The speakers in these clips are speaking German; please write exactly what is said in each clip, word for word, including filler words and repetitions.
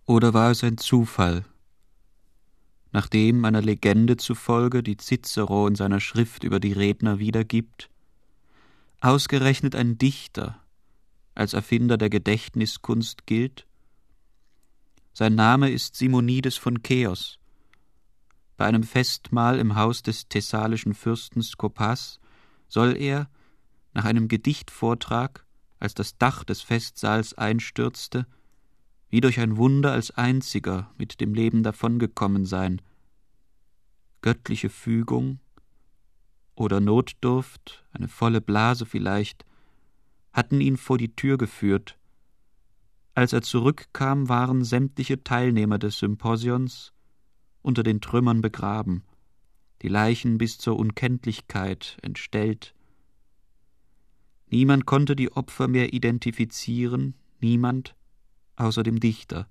Oder war es ein Zufall, nachdem einer Legende zufolge, die Cicero in seiner Schrift über die Redner wiedergibt, ausgerechnet ein Dichter als Erfinder der Gedächtniskunst gilt? Sein Name ist Simonides von Cheos. Bei einem Festmahl im Haus des thessalischen Fürsten Skopas soll er, nach einem Gedichtvortrag, als das Dach des Festsaals einstürzte, wie durch ein Wunder als einziger mit dem Leben davongekommen sein. Göttliche Fügung oder Notdurft, eine volle Blase vielleicht, hatten ihn vor die Tür geführt. Als er zurückkam, waren sämtliche Teilnehmer des Symposions unter den Trümmern begraben, die Leichen bis zur Unkenntlichkeit entstellt. Niemand konnte die Opfer mehr identifizieren, niemand außer dem Dichter.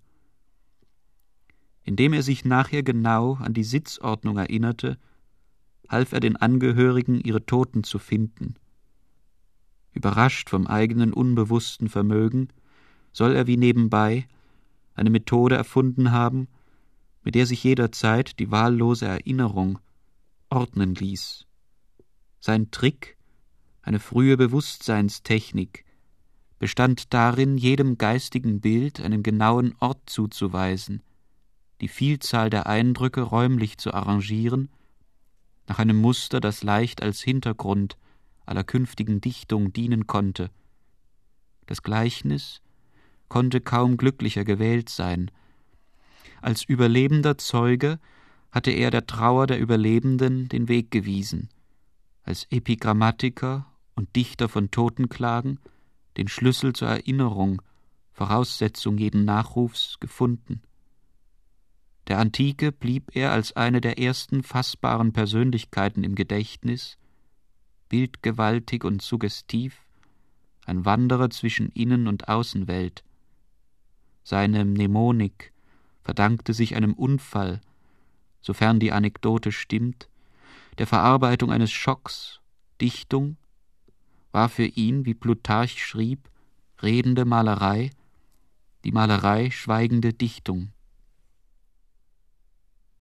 Indem er sich nachher genau an die Sitzordnung erinnerte, half er den Angehörigen, ihre Toten zu finden. Überrascht vom eigenen unbewussten Vermögen, soll er wie nebenbei eine Methode erfunden haben, mit der sich jederzeit die wahllose Erinnerung ordnen ließ. Sein Trick, eine frühe Bewusstseinstechnik, bestand darin, jedem geistigen Bild einen genauen Ort zuzuweisen, die Vielzahl der Eindrücke räumlich zu arrangieren, nach einem Muster, das leicht als Hintergrund aller künftigen Dichtung dienen konnte. Das Gleichnis konnte kaum glücklicher gewählt sein. Als überlebender Zeuge hatte er der Trauer der Überlebenden den Weg gewiesen, als Epigrammatiker und Dichter von Totenklagen den Schlüssel zur Erinnerung, Voraussetzung jeden Nachrufs, gefunden. Der Antike blieb er als eine der ersten fassbaren Persönlichkeiten im Gedächtnis, bildgewaltig und suggestiv, ein Wanderer zwischen Innen- und Außenwelt. Seine Mnemonik verdankte sich einem Unfall, sofern die Anekdote stimmt, der Verarbeitung eines Schocks. Dichtung war für ihn, wie Plutarch schrieb, redende Malerei, die Malerei schweigende Dichtung.